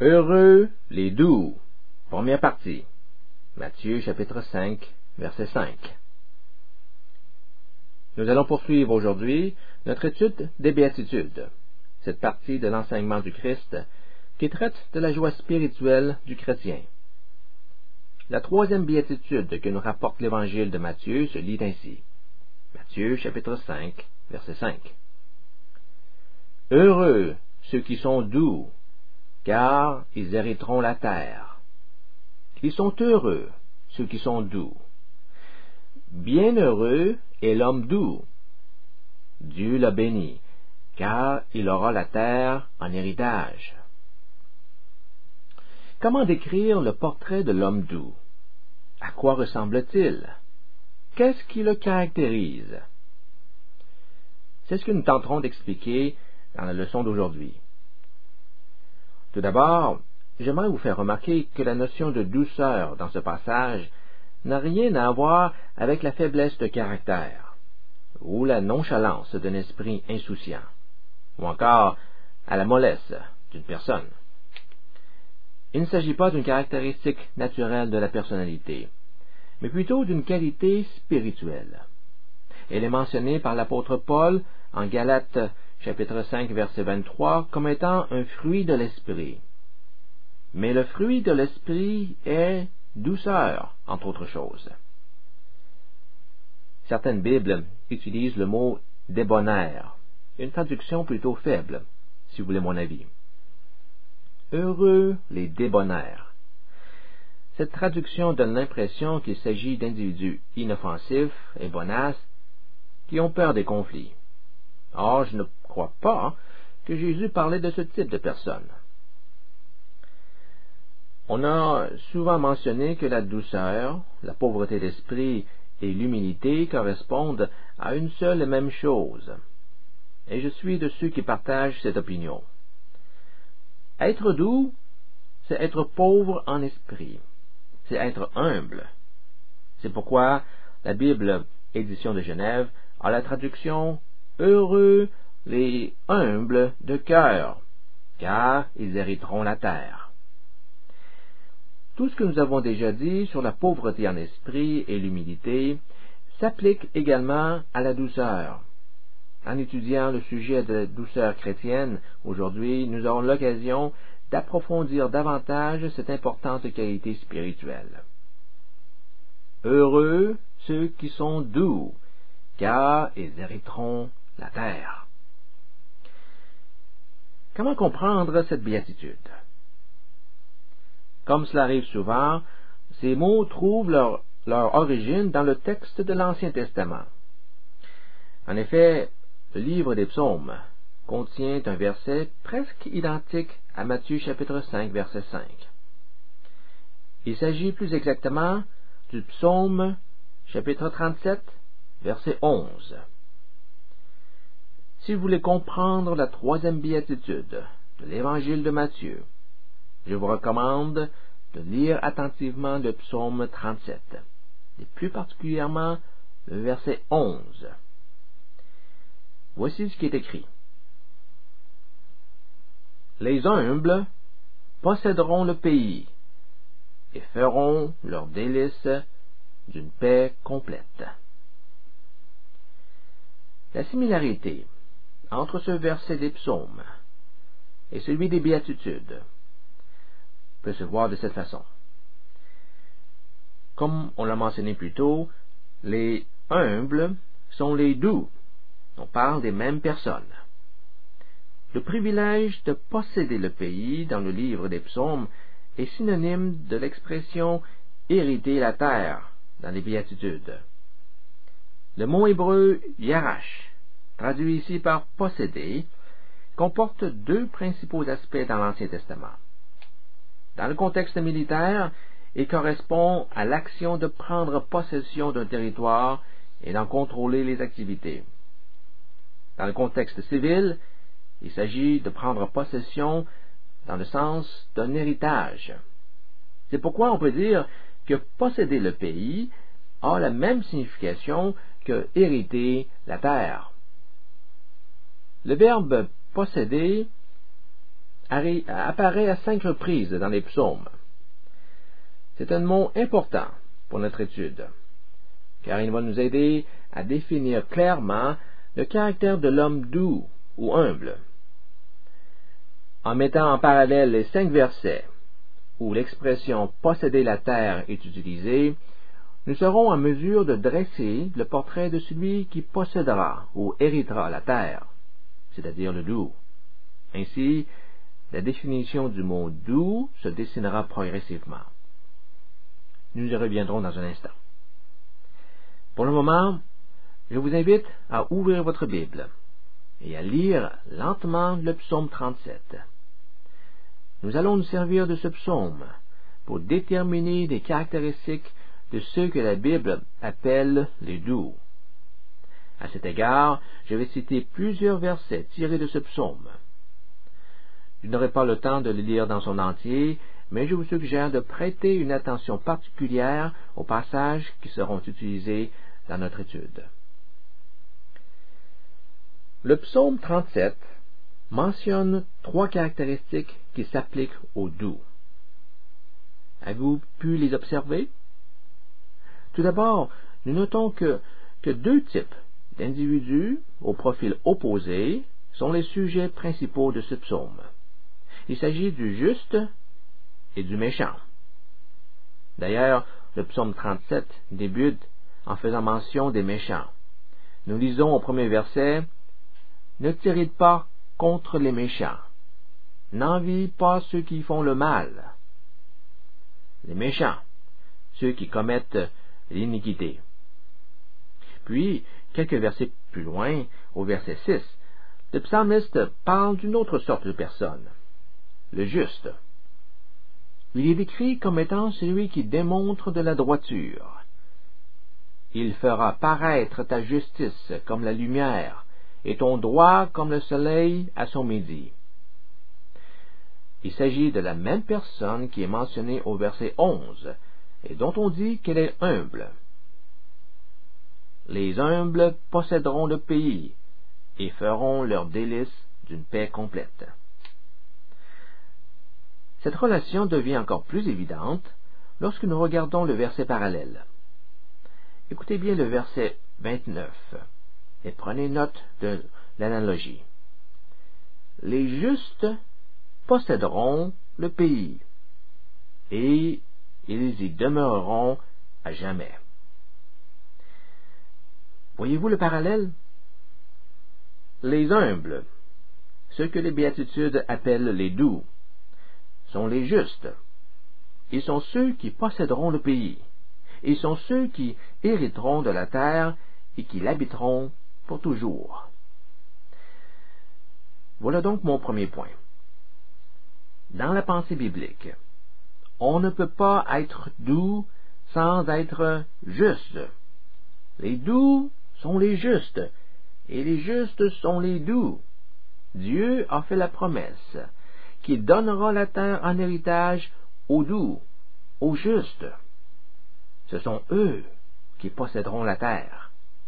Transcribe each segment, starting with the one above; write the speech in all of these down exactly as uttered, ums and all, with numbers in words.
Heureux les doux. Première partie. Matthieu chapitre cinq, verset cinq. Nous allons poursuivre aujourd'hui notre étude des béatitudes, cette partie de l'enseignement du Christ qui traite de la joie spirituelle du chrétien. La troisième béatitude que nous rapporte l'évangile de Matthieu se lit ainsi. Matthieu chapitre cinq, verset cinq. Heureux ceux qui sont doux, car ils hériteront la terre. Ils sont heureux, ceux qui sont doux. Bienheureux est l'homme doux. Dieu l'a béni, car il aura la terre en héritage. Comment décrire le portrait de l'homme doux? À quoi ressemble-t-il? Qu'est-ce qui le caractérise? C'est ce que nous tenterons d'expliquer dans la leçon d'aujourd'hui. Tout d'abord, j'aimerais vous faire remarquer que la notion de douceur dans ce passage n'a rien à voir avec la faiblesse de caractère, ou la nonchalance d'un esprit insouciant, ou encore à la mollesse d'une personne. Il ne s'agit pas d'une caractéristique naturelle de la personnalité, mais plutôt d'une qualité spirituelle. Elle est mentionnée par l'apôtre Paul en Galates chapitre cinq, verset vingt-trois, comme étant un fruit de l'esprit. Mais le fruit de l'esprit est douceur, entre autres choses. Certaines Bibles utilisent le mot débonnaire, une traduction plutôt faible, si vous voulez mon avis. Heureux les débonnaires. Cette traduction donne l'impression qu'il s'agit d'individus inoffensifs et bonasses qui ont peur des conflits. Or, je ne crois pas que Jésus parlait de ce type de personnes. On a souvent mentionné que la douceur, la pauvreté d'esprit et l'humilité correspondent à une seule et même chose. Et je suis de ceux qui partagent cette opinion. Être doux, c'est être pauvre en esprit. C'est être humble. C'est pourquoi la Bible, édition de Genève, a la traduction « Heureux les humbles de cœur, car ils hériteront la terre ». Tout ce que nous avons déjà dit sur la pauvreté en esprit et l'humilité s'applique également à la douceur. En étudiant le sujet de la douceur chrétienne, aujourd'hui, nous aurons l'occasion d'approfondir davantage cette importante qualité spirituelle. Heureux ceux qui sont doux, car ils hériteront la terre. Comment comprendre cette béatitude? Comme cela arrive souvent, ces mots trouvent leur, leur origine dans le texte de l'Ancien Testament. En effet, le livre des Psaumes contient un verset presque identique à Matthieu chapitre cinq, verset cinq. Il s'agit plus exactement du psaume chapitre trente-sept, verset onze. Si vous voulez comprendre la troisième béatitude de l'Évangile de Matthieu, je vous recommande de lire attentivement le psaume trente-sept, et plus particulièrement le verset onze. Voici ce qui est écrit. Les humbles posséderont le pays et feront leur délice d'une paix complète. La similarité entre ce verset des psaumes et celui des béatitudes peut se voir de cette façon. Comme on l'a mentionné plus tôt, les humbles sont les doux. On parle des mêmes personnes. Le privilège de posséder le pays dans le livre des psaumes est synonyme de l'expression « hériter la terre » dans les béatitudes. Le mot hébreu « yarash », traduit ici par « posséder », comporte deux principaux aspects dans l'Ancien Testament. Dans le contexte militaire, il correspond à l'action de prendre possession d'un territoire et d'en contrôler les activités. Dans le contexte civil, il s'agit de prendre possession dans le sens d'un héritage. C'est pourquoi on peut dire que posséder le pays a la même signification que hériter la terre. Le verbe posséder apparaît à cinq reprises dans les psaumes. C'est un mot important pour notre étude, car il va nous aider à définir clairement le caractère de l'homme doux ou humble. En mettant en parallèle les cinq versets où l'expression « posséder la terre » est utilisée, nous serons en mesure de dresser le portrait de celui qui possédera ou héritera la terre, c'est-à-dire le doux. Ainsi, la définition du mot « doux » se dessinera progressivement. Nous y reviendrons dans un instant. Pour le moment, je vous invite à ouvrir votre Bible et à lire lentement le psaume trente-sept. Nous allons nous servir de ce psaume pour déterminer les caractéristiques de ceux que la Bible appelle les doux. À cet égard, je vais citer plusieurs versets tirés de ce psaume. Je n'aurai pas le temps de le lire dans son entier, mais je vous suggère de prêter une attention particulière aux passages qui seront utilisés dans notre étude. Le psaume trente-sept mentionne trois caractéristiques qui s'appliquent au doux. Avez-vous pu les observer? Tout d'abord, nous notons que, que deux types d'individus au profil opposé sont les sujets principaux de ce psaume. Il s'agit du juste et du méchant. D'ailleurs, le psaume trente-sept débute en faisant mention des méchants. Nous lisons au premier verset « Ne t'irrite pas contre les méchants, n'envie pas ceux qui font le mal. » Les méchants, ceux qui commettent l'iniquité. Puis, quelques versets plus loin, au verset six, le psalmiste parle d'une autre sorte de personne, le juste. Il est décrit comme étant celui qui démontre de la droiture. Il fera paraître ta justice comme la lumière, et ton droit comme le soleil à son midi. Il s'agit de la même personne qui est mentionnée au verset onze, et dont on dit qu'elle est humble. Les humbles posséderont le pays, et feront leur délice d'une paix complète. Cette relation devient encore plus évidente lorsque nous regardons le verset parallèle. Écoutez bien le verset vingt-neuf et prenez note de l'analogie. Les justes posséderont le pays, et ils y demeureront à jamais. Voyez-vous le parallèle? Les humbles, ceux que les béatitudes appellent les doux, sont les justes. Ils sont ceux qui posséderont le pays. Ils sont ceux qui hériteront de la terre et qui l'habiteront pour toujours. Voilà donc mon premier point. Dans la pensée biblique, on ne peut pas être doux sans être juste. Les doux sont les justes, et les justes sont les doux. Dieu a fait la promesse qu'il donnera la terre en héritage aux doux, aux justes. Ce sont eux qui posséderont la terre.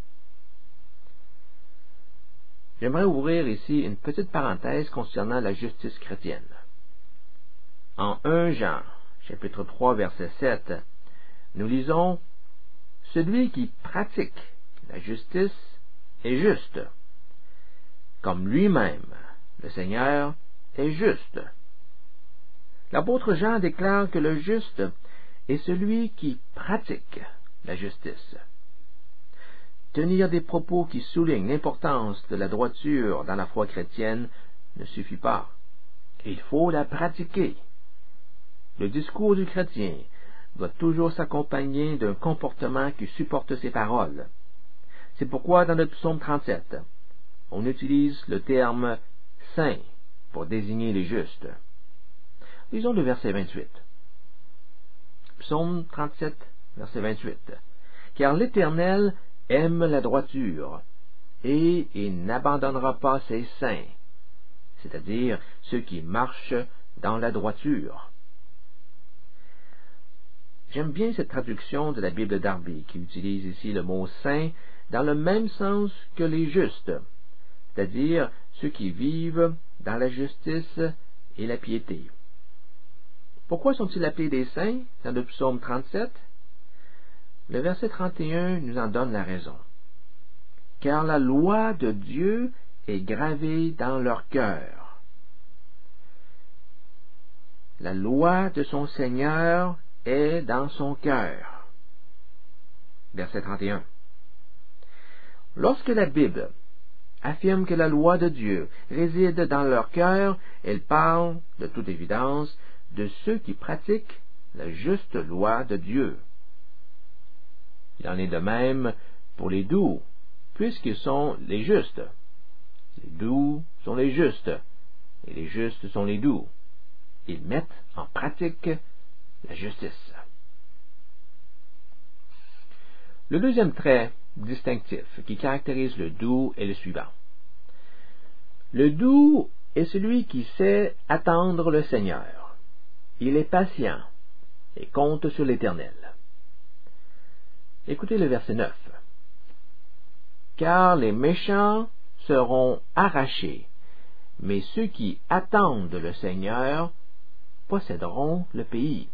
J'aimerais ouvrir ici une petite parenthèse concernant la justice chrétienne. En premier Jean, chapitre trois, verset sept, nous lisons « Celui qui pratique la justice est juste, comme lui-même, le Seigneur, est juste. » L'apôtre Jean déclare que le juste est celui qui pratique la justice. Tenir des propos qui soulignent l'importance de la droiture dans la foi chrétienne ne suffit pas. Il faut la pratiquer. Le discours du chrétien doit toujours s'accompagner d'un comportement qui supporte ses paroles. C'est pourquoi dans le psaume trente-sept, on utilise le terme « saint » pour désigner les justes. Lisons le verset vingt-huit. Psaume trente-sept, verset vingt-huit. « Car l'Éternel aime la droiture, et il n'abandonnera pas ses saints, c'est-à-dire ceux qui marchent dans la droiture. » J'aime bien cette traduction de la Bible Darby qui utilise ici le mot « saint » dans le même sens que les justes, c'est-à-dire ceux qui vivent dans la justice et la piété. Pourquoi sont-ils appelés des saints dans le psaume trente-sept? Le verset trente et un nous en donne la raison. Car la loi de Dieu est gravée dans leur cœur. La loi de son Seigneur est dans son cœur. Verset trente et un. Lorsque la Bible affirme que la loi de Dieu réside dans leur cœur, elle parle, de toute évidence, de ceux qui pratiquent la juste loi de Dieu. Il en est de même pour les doux, puisqu'ils sont les justes. Les doux sont les justes, et les justes sont les doux. Ils mettent en pratique la justice. Le deuxième trait distinctif qui caractérise le doux est le suivant. Le doux est celui qui sait attendre le Seigneur. Il est patient et compte sur l'Éternel. Écoutez le verset neuf. Car les méchants seront arrachés, mais ceux qui attendent le Seigneur posséderont le pays.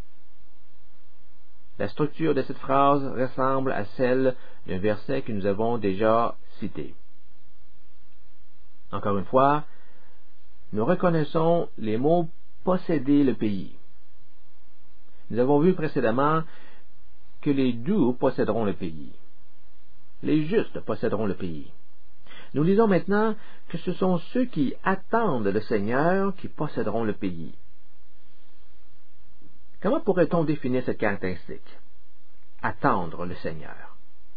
La structure de cette phrase ressemble à celle d'un verset que nous avons déjà cité. Encore une fois, nous reconnaissons les mots « posséder le pays ». Nous avons vu précédemment que les doux posséderont le pays. Les justes posséderont le pays. Nous lisons maintenant que ce sont ceux qui attendent le Seigneur qui posséderont le pays. Comment pourrait-on définir cette caractéristique? Attendre le Seigneur.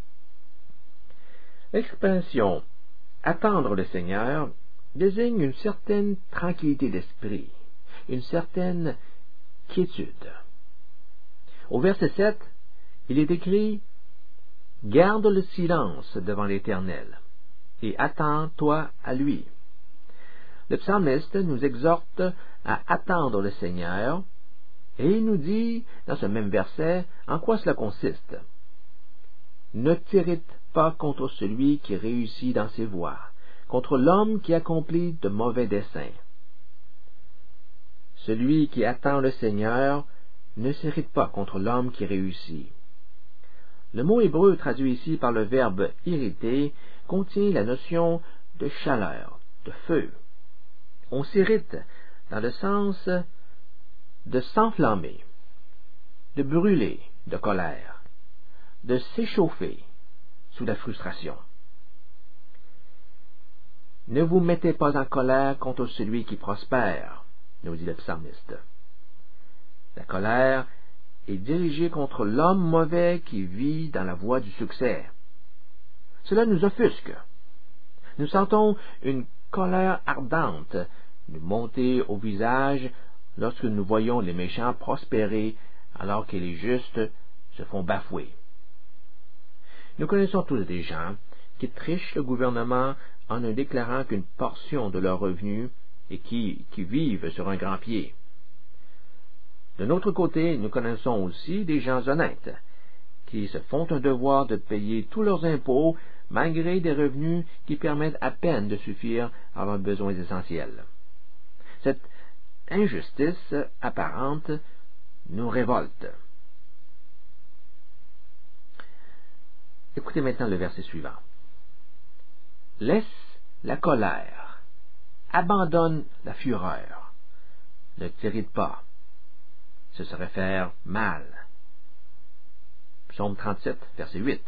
L'expression « attendre le Seigneur » désigne une certaine tranquillité d'esprit, une certaine quiétude. Au verset sept, il est écrit « Garde le silence devant l'Éternel et attends-toi à lui ». Le psalmiste nous exhorte à attendre le Seigneur et il nous dit dans ce même verset en quoi cela consiste. « Ne t'irrite pas contre celui qui réussit dans ses voies, contre l'homme qui accomplit de mauvais desseins. Celui qui attend le Seigneur ne s'irrite pas contre l'homme qui réussit. » Le mot hébreu traduit ici par le verbe « irriter » contient la notion de chaleur, de feu. On s'irrite dans le sens de s'enflammer, de brûler de colère, de s'échauffer sous la frustration. Ne vous mettez pas en colère contre celui qui prospère, nous dit le psalmiste. La colère est dirigée contre l'homme mauvais qui vit dans la voie du succès. Cela nous offusque. Nous sentons une colère ardente nous monter au visage lorsque nous voyons les méchants prospérer alors que les justes se font bafouer. Nous connaissons tous des gens qui trichent le gouvernement en ne déclarant qu'une portion de leurs revenus et qui, qui vivent sur un grand pied. De notre côté, nous connaissons aussi des gens honnêtes qui se font un devoir de payer tous leurs impôts malgré des revenus qui permettent à peine de suffire à leurs besoins essentiels. Cette injustice apparente nous révolte. Écoutez maintenant le verset suivant. Laisse la colère, abandonne la fureur, ne t'irrite pas, ce serait faire mal. Psaume trente-sept, verset huit.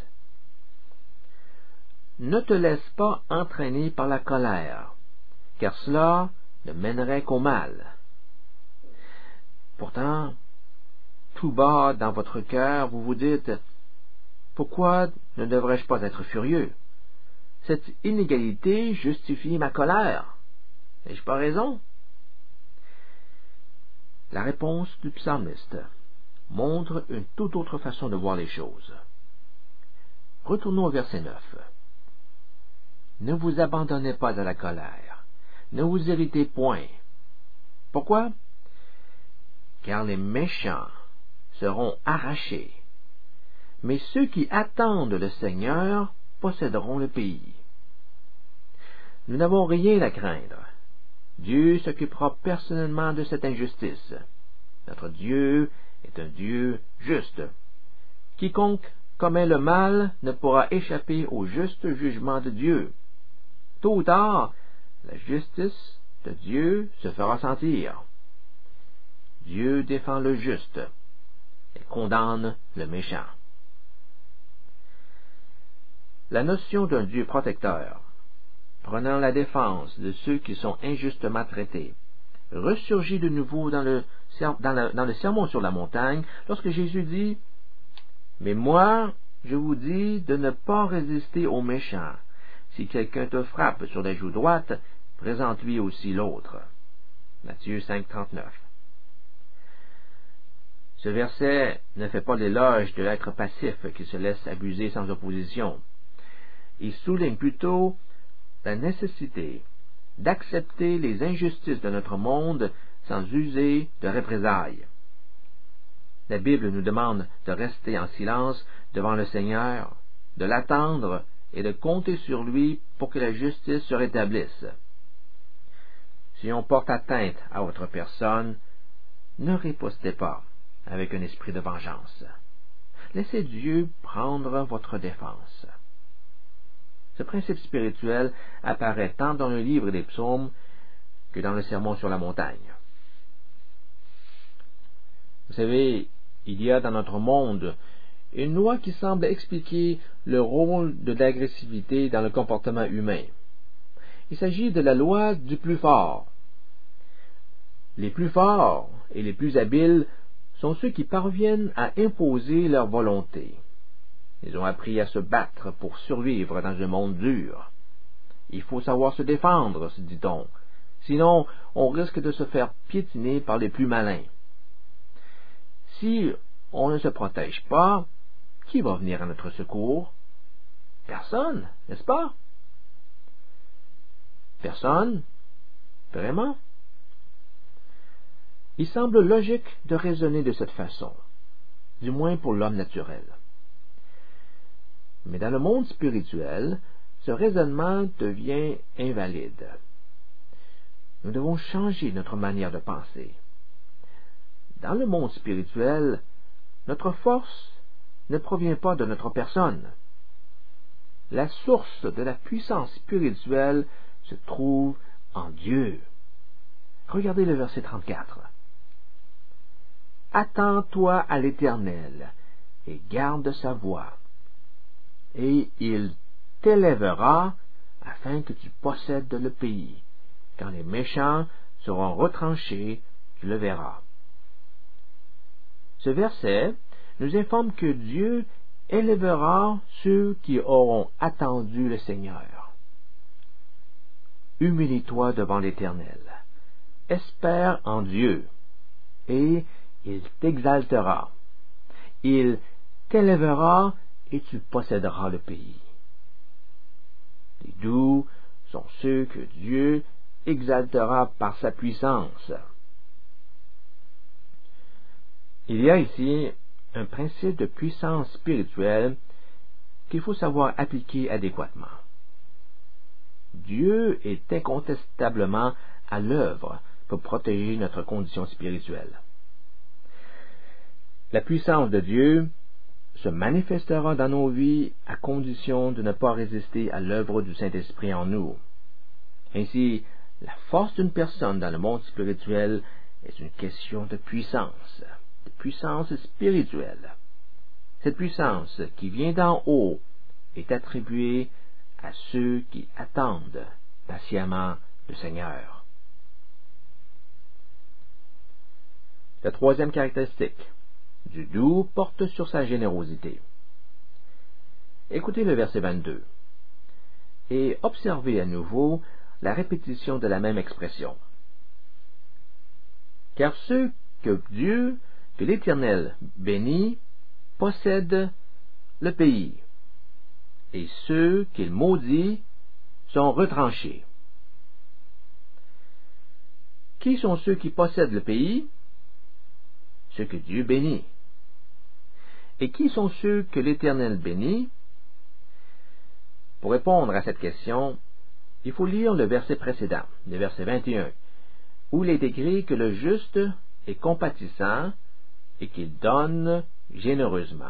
Ne te laisse pas entraîner par la colère, car cela ne mènerait qu'au mal. Pourtant, tout bas dans votre cœur, vous vous dites, pourquoi ne devrais-je pas être furieux? Cette inégalité justifie ma colère. N'ai-je pas raison? La réponse du psalmiste montre une toute autre façon de voir les choses. Retournons au verset neuf. Ne vous abandonnez pas à la colère, ne vous irritez point. Pourquoi? Car les méchants seront arrachés, mais ceux qui attendent le Seigneur posséderont le pays. Nous n'avons rien à craindre, Dieu s'occupera personnellement de cette injustice. Notre Dieu est un Dieu juste. Quiconque commet le mal ne pourra échapper au juste jugement de Dieu. Tôt ou tard, la justice de Dieu se fera sentir. Dieu défend le juste et condamne le méchant. La notion d'un Dieu protecteur, prenant la défense de ceux qui sont injustement traités, ressurgit de nouveau dans le, dans, le, dans le Sermon sur la montagne, lorsque Jésus dit « Mais moi, je vous dis de ne pas résister aux méchants. Si quelqu'un te frappe sur la joue droite, présente-lui aussi l'autre. » Matthieu cinq, trente-neuf. Ce verset ne fait pas l'éloge de l'être passif qui se laisse abuser sans opposition. Il souligne plutôt la nécessité d'accepter les injustices de notre monde sans user de représailles. La Bible nous demande de rester en silence devant le Seigneur, de l'attendre et de compter sur lui pour que la justice se rétablisse. Si on porte atteinte à votre personne, ne ripostez pas avec un esprit de vengeance. Laissez Dieu prendre votre défense. Ce principe spirituel apparaît tant dans le livre des psaumes que dans le Sermon sur la montagne. Vous savez, il y a dans notre monde une loi qui semble expliquer le rôle de l'agressivité dans le comportement humain. Il s'agit de la loi du plus fort. Les plus forts et les plus habiles sont ceux qui parviennent à imposer leur volonté. Ils ont appris à se battre pour survivre dans un monde dur. Il faut savoir se défendre, se dit-on. Sinon, on risque de se faire piétiner par les plus malins. Si on ne se protège pas, qui va venir à notre secours? Personne, n'est-ce pas? Personne? Vraiment? Il semble logique de raisonner de cette façon, du moins pour l'homme naturel. Mais dans le monde spirituel, ce raisonnement devient invalide. Nous devons changer notre manière de penser. Dans le monde spirituel, notre force ne provient pas de notre personne. La source de la puissance spirituelle se trouve en Dieu. Regardez le verset trente-quatre. « Attends-toi à l'Éternel et garde sa voie, et il t'élèvera afin que tu possèdes le pays. Quand les méchants seront retranchés, tu le verras. » Ce verset nous informe que Dieu élèvera ceux qui auront attendu le Seigneur. Humilie-toi devant l'Éternel. Espère en Dieu, et il t'exaltera. Il t'élèvera et tu posséderas le pays. Les doux sont ceux que Dieu exaltera par sa puissance. Il y a ici un principe de puissance spirituelle qu'il faut savoir appliquer adéquatement. Dieu est incontestablement à l'œuvre pour protéger notre condition spirituelle. La puissance de Dieu se manifestera dans nos vies à condition de ne pas résister à l'œuvre du Saint-Esprit en nous. Ainsi, la force d'une personne dans le monde spirituel est une question de puissance, de puissance spirituelle. Cette puissance qui vient d'en haut est attribuée à ceux qui attendent patiemment le Seigneur. La troisième caractéristique du doux porte sur sa générosité. Écoutez le verset vingt-deux et observez à nouveau la répétition de la même expression. Car ceux que Dieu, que l'Éternel bénit, possèdent le pays, et ceux qu'il maudit sont retranchés. Qui sont ceux qui possèdent le pays? Ceux que Dieu bénit. Et qui sont ceux que l'Éternel bénit? Pour répondre à cette question, il faut lire le verset précédent, le verset vingt et un, où il est écrit que le juste est compatissant et qu'il donne généreusement.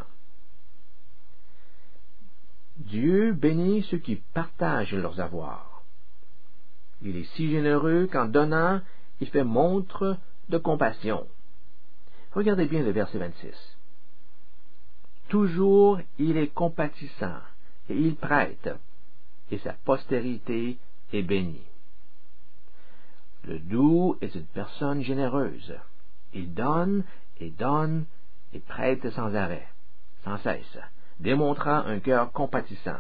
Dieu bénit ceux qui partagent leurs avoirs. Il est si généreux qu'en donnant, il fait montre de compassion. Regardez bien le verset vingt-six. Toujours il est compatissant et il prête, et sa postérité est bénie. Le doux est une personne généreuse. Il donne et donne et prête sans arrêt, sans cesse, démontrant un cœur compatissant.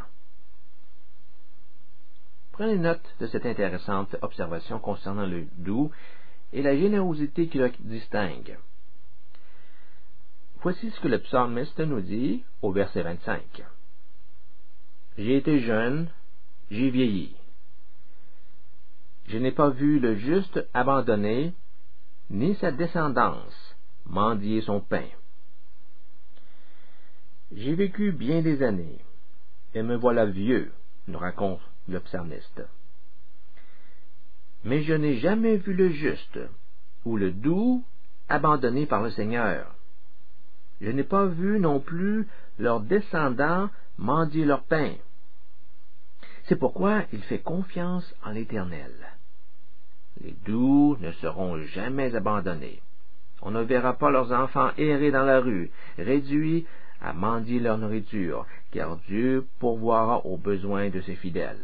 Prenez note de cette intéressante observation concernant le doux et la générosité qui le distingue. Voici ce que le psalmiste nous dit au verset vingt-cinq. J'ai été jeune, j'ai vieilli. Je n'ai pas vu le juste abandonné, ni sa descendance mendier son pain. J'ai vécu bien des années, et me voilà vieux, nous raconte le psalmiste. Mais je n'ai jamais vu le juste, ou le doux, abandonné par le Seigneur. Je n'ai pas vu non plus leurs descendants mendier leur pain. C'est pourquoi il fait confiance en l'Éternel. Les doux ne seront jamais abandonnés. On ne verra pas leurs enfants errer dans la rue, réduits à mendier leur nourriture, car Dieu pourvoira aux besoins de ses fidèles.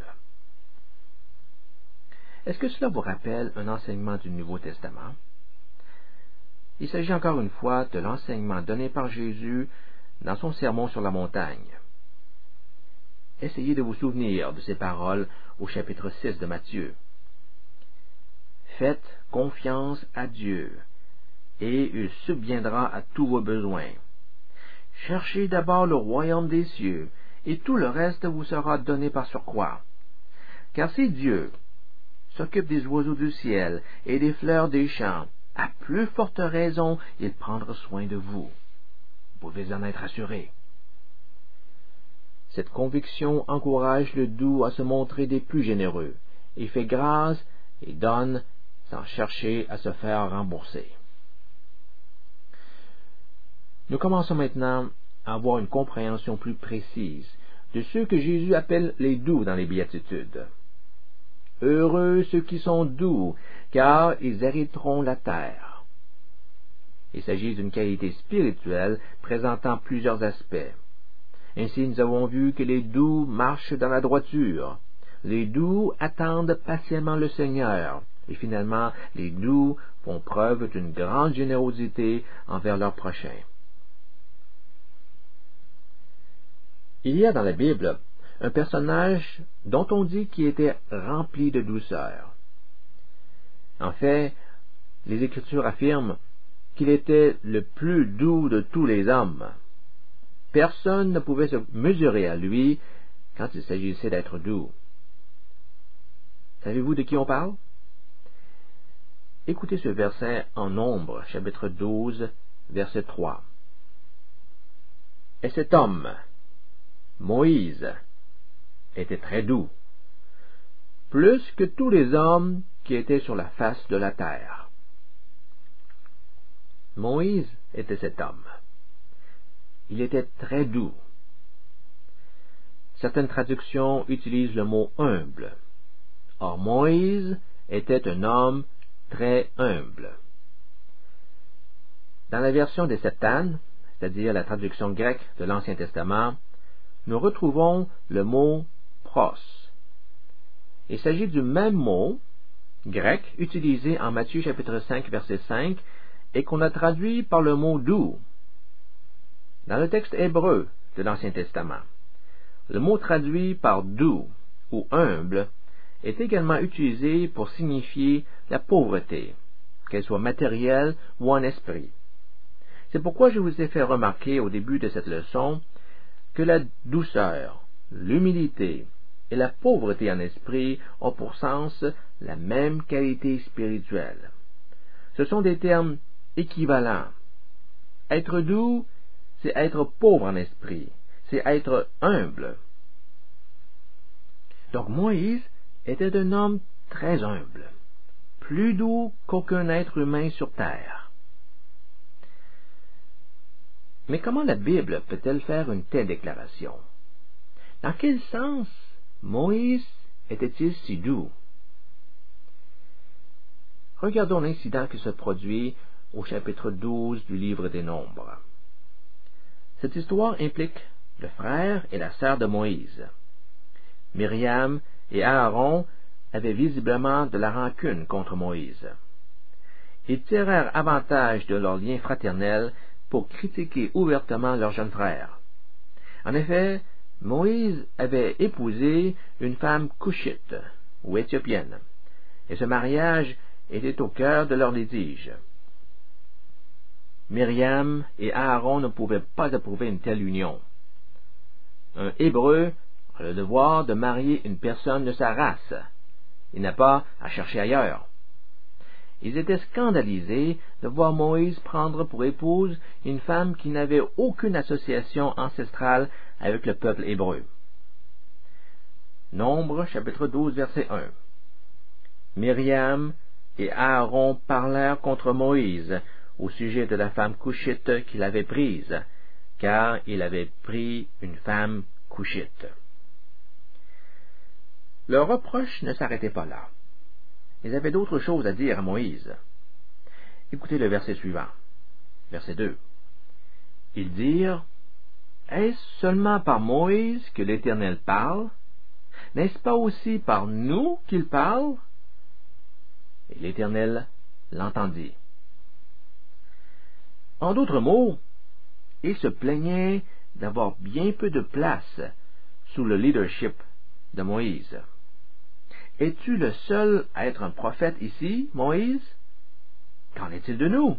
Est-ce que cela vous rappelle un enseignement du Nouveau Testament? Il s'agit encore une fois de l'enseignement donné par Jésus dans son sermon sur la montagne. Essayez de vous souvenir de ces paroles au chapitre six de Matthieu. Faites confiance à Dieu, et il subviendra à tous vos besoins. Cherchez d'abord le royaume des cieux, et tout le reste vous sera donné par surcroît. Car si Dieu s'occupe des oiseaux du ciel et des fleurs des champs, à plus forte raison, il prendra soin de vous. Vous pouvez en être assuré. Cette conviction encourage le doux à se montrer des plus généreux, et fait grâce et donne sans chercher à se faire rembourser. Nous commençons maintenant à avoir une compréhension plus précise de ceux que Jésus appelle les doux dans les béatitudes. Heureux ceux qui sont doux, car ils hériteront la terre. Il s'agit d'une qualité spirituelle présentant plusieurs aspects. Ainsi, nous avons vu que les doux marchent dans la droiture. Les doux attendent patiemment le Seigneur. Et finalement, les doux font preuve d'une grande générosité envers leurs prochains. Il y a dans la Bible un personnage dont on dit qu'il était rempli de douceur. En fait, les Écritures affirment qu'il était le plus doux de tous les hommes. Personne ne pouvait se mesurer à lui quand il s'agissait d'être doux. Savez-vous de qui on parle? Écoutez ce verset en Nombre, chapitre douze, verset trois. Et cet homme, Moïse, était très doux, plus que tous les hommes qui étaient sur la face de la terre. Moïse était cet homme. Il était très doux. Certaines traductions utilisent le mot humble. Or, Moïse était un homme très humble. Dans la version des Septanes, c'est-à-dire la traduction grecque de l'Ancien Testament, nous retrouvons le mot pros. Il s'agit du même mot grec utilisé en Matthieu chapitre cinq, verset cinq, et qu'on a traduit par le mot doux. Dans le texte hébreu de l'Ancien Testament, le mot traduit par doux ou humble est également utilisé pour signifier la pauvreté, qu'elle soit matérielle ou en esprit. C'est pourquoi je vous ai fait remarquer au début de cette leçon que la douceur, l'humilité et la pauvreté en esprit ont pour sens la même qualité spirituelle. Ce sont des termes équivalents. Être doux, c'est être pauvre en esprit, c'est être humble. Donc Moïse était un homme très humble. plus doux qu'aucun être humain sur terre. Mais comment la Bible peut-elle faire une telle déclaration? Dans quel sens Moïse était-il si doux? Regardons l'incident qui se produit au chapitre douze du livre des Nombres. Cette histoire implique le frère et la sœur de Moïse. Myriam et Aaron avaient visiblement de la rancune contre Moïse. Ils tirèrent avantage de leur lien fraternel pour critiquer ouvertement leur jeune frère. En effet, Moïse avait épousé une femme couchite ou éthiopienne, et ce mariage était au cœur de leur litige. Myriam et Aaron ne pouvaient pas approuver une telle union. Un Hébreu a le devoir de marier une personne de sa race. Il n'a pas à chercher ailleurs. Ils étaient scandalisés de voir Moïse prendre pour épouse une femme qui n'avait aucune association ancestrale avec le peuple hébreu. Nombre, chapitre douze, verset un. Myriam et Aaron parlèrent contre Moïse au sujet de la femme couchite qu'il avait prise, car il avait pris une femme couchite. Leur reproche ne s'arrêtait pas là. Ils avaient d'autres choses à dire à Moïse. Écoutez le verset suivant, verset deux. Ils dirent, « Est-ce seulement par Moïse que l'Éternel parle? N'est-ce pas aussi par nous qu'il parle? » Et l'Éternel l'entendit. En d'autres mots, ils se plaignaient d'avoir bien peu de place sous le leadership de Moïse. Es-tu le seul à être un prophète ici, Moïse? Qu'en est-il de nous?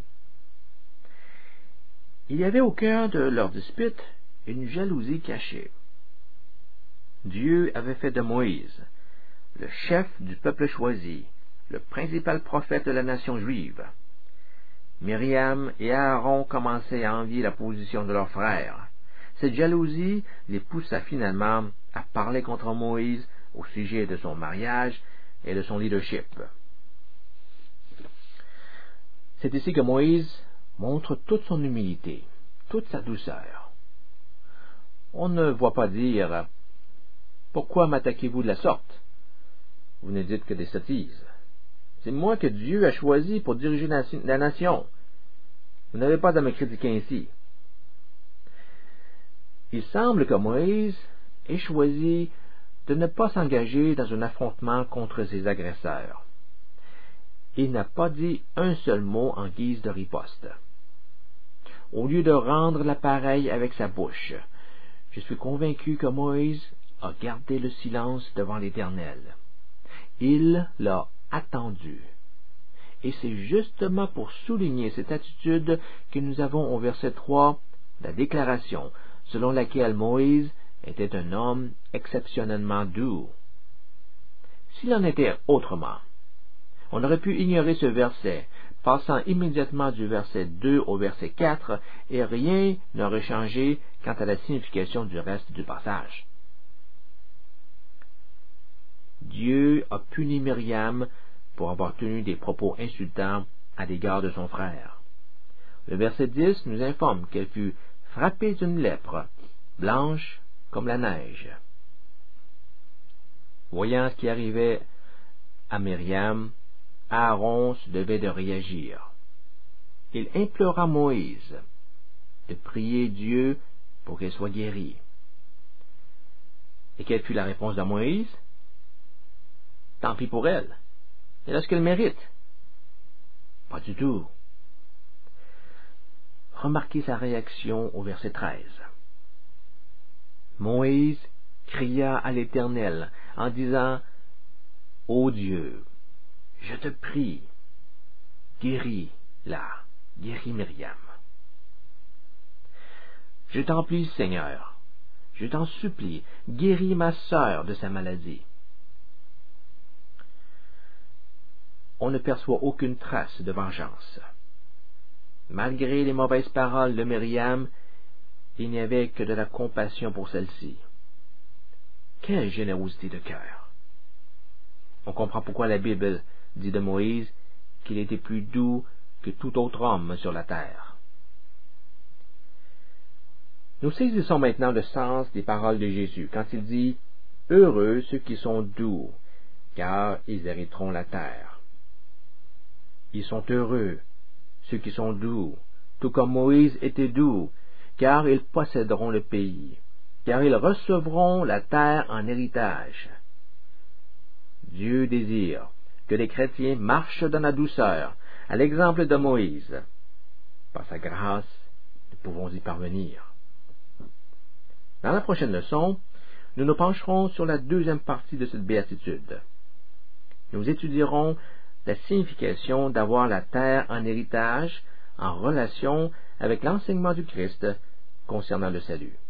Il y avait au cœur de leur dispute une jalousie cachée. Dieu avait fait de Moïse le chef du peuple choisi, le principal prophète de la nation juive. Myriam et Aaron commençaient à envier la position de leur frère. Cette jalousie les poussa finalement à parler contre Moïse au sujet de son mariage et de son leadership. C'est ici que Moïse montre toute son humilité, toute sa douceur. On ne voit pas dire « Pourquoi m'attaquez-vous de la sorte? Vous ne dites que des sottises. C'est moi que Dieu a choisi pour diriger la nation. Vous n'avez pas à me critiquer ainsi. » Il semble que Moïse ait choisi de ne pas s'engager dans un affrontement contre ses agresseurs. Il n'a pas dit un seul mot en guise de riposte. Au lieu de rendre l'appareil avec sa bouche, je suis convaincu que Moïse a gardé le silence devant l'Éternel. Il l'a attendu. Et c'est justement pour souligner cette attitude que nous avons au verset trois la déclaration selon laquelle Moïse était un homme exceptionnellement doux. S'il en était autrement, on aurait pu ignorer ce verset, passant immédiatement du verset deux au verset quatre, et rien n'aurait changé quant à la signification du reste du passage. Dieu a puni Myriam pour avoir tenu des propos insultants à l'égard de son frère. Le verset dix nous informe qu'elle fut frappée d'une lèpre, blanche comme la neige. Voyant ce qui arrivait à Myriam, Aaron se devait de réagir. Il implora Moïse de prier Dieu pour qu'elle soit guérie. Et quelle fut la réponse de Moïse? Tant pis pour elle. Elle a ce qu'elle mérite. Pas du tout. Remarquez sa réaction au verset treize. Moïse cria à l'Éternel en disant, « Ô Dieu, je te prie, guéris-la, guéris Myriam. Je t'en prie, Seigneur, je t'en supplie, guéris ma sœur de sa maladie. » On ne perçoit aucune trace de vengeance. Malgré les mauvaises paroles de Myriam, il n'y avait que de la compassion pour celle-ci. Quelle générosité de cœur! On comprend pourquoi la Bible dit de Moïse qu'il était plus doux que tout autre homme sur la terre. Nous saisissons maintenant le sens des paroles de Jésus quand il dit « Heureux ceux qui sont doux, car ils hériteront la terre. » Ils sont heureux, ceux qui sont doux, tout comme Moïse était doux, car ils posséderont le pays, car ils recevront la terre en héritage. Dieu désire que les chrétiens marchent dans la douceur, à l'exemple de Moïse. Par sa grâce, nous pouvons y parvenir. Dans la prochaine leçon, nous nous pencherons sur la deuxième partie de cette béatitude. Nous étudierons la signification d'avoir la terre en héritage en relation avec l'enseignement du Christ concernant le salut.